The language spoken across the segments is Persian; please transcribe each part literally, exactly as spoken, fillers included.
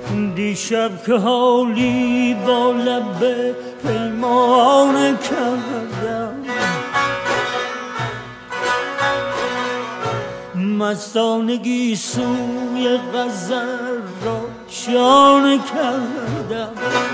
دیشب که حالی با لب پیمان کردم، مستانگی سوی غزل را شانه کردم.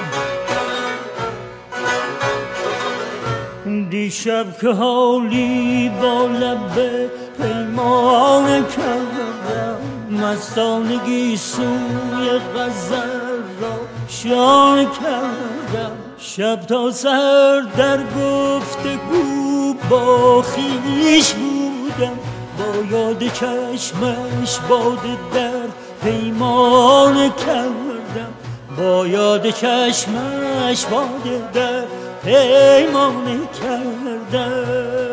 دیشب که حالی با لب پیمان کردم، مستانگی سوی غزل را شانه کردم. شب تا سحر در گفتگو با خویش بودم، با یاد چشمش باده در پیمان کردم، با یاد چشمش باده در پیمان کردم،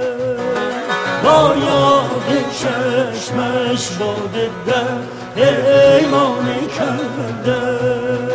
با یاد چشمش باده در پیمان کردم.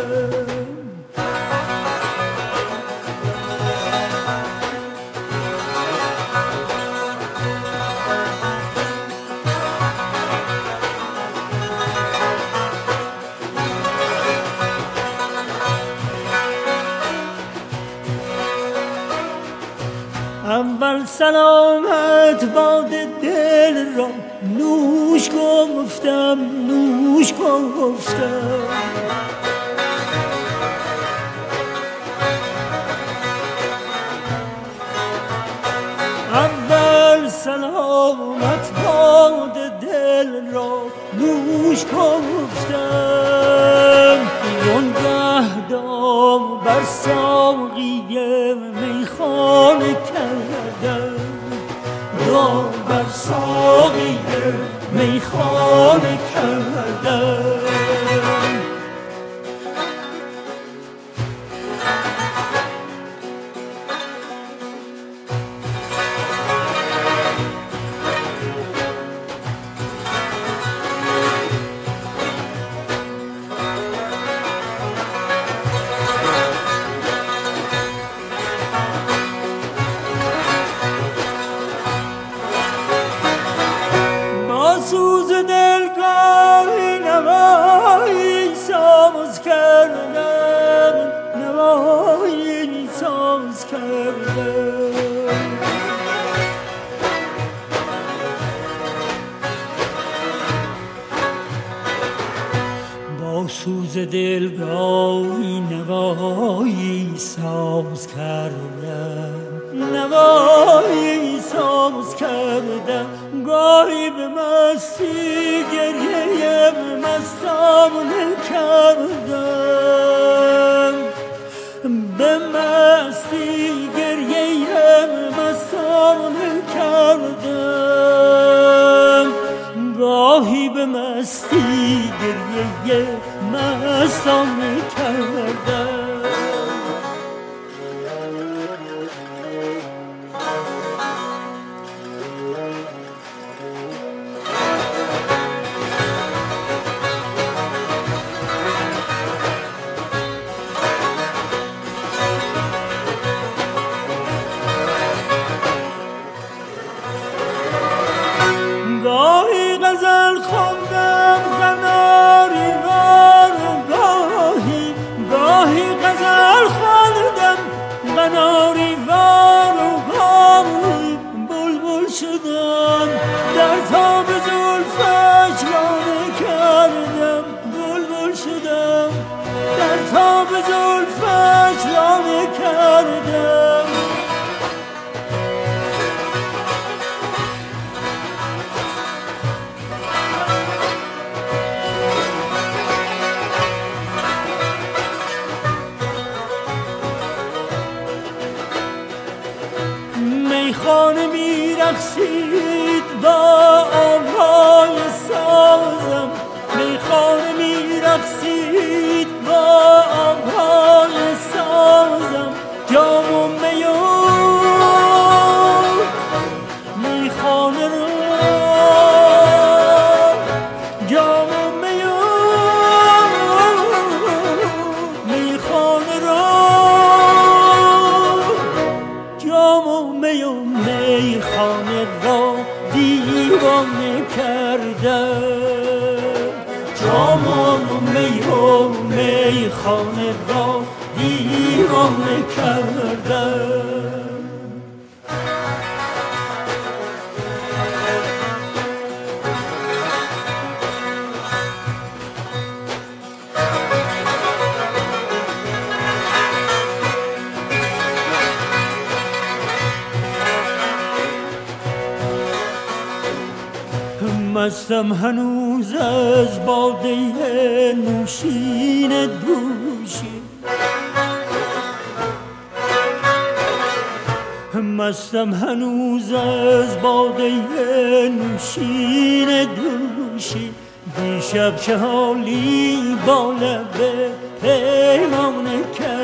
اول سلامت باد دل را نوش گفتم، نوش گفتم. اول سلامت باد دل را نوش گفتم. وانگه دام بر ساقی میخانه کردم، دام بر ساقی میخانه کردم. سوز دلگاهی نوایی ساز کردم، نوایی ساز کردم. با سوز دلگاهی نوایی ساز کردم، نوایی ساز کردم. گاهی به مستی گریه مستانه کردم، به مستی گریه مستانه کردم. گاهی به مستی گریه مستانه کردم. گاهی غزل خوندم قناری وار، گاهی گاهی غزل خوندم قناری وار، گاهی بلبل شدم در تاب زلفش لانه کردم، بلبل شدم در تاب زلفش لانه کردم. میخانه میرقصید با آوای سازم، میخانه میرقصید با آوای سازم. جام و می و میخانه رو، جام و می و میخانه رو، جام و می و میخانه را میخانه را دیوانه کردم. مستم هنوز از باده نوشین دوشی، مستم هنوز از باده نوشین دوشی. دیشب چه حالی با لب پیمانه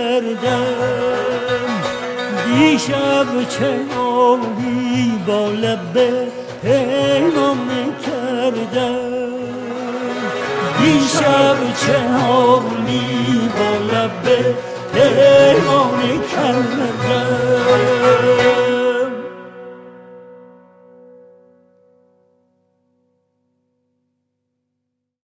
کردم، دیشب چه حالی با لب پیمانه کردم، دیشب چه حالی با لب پیمانه کردم.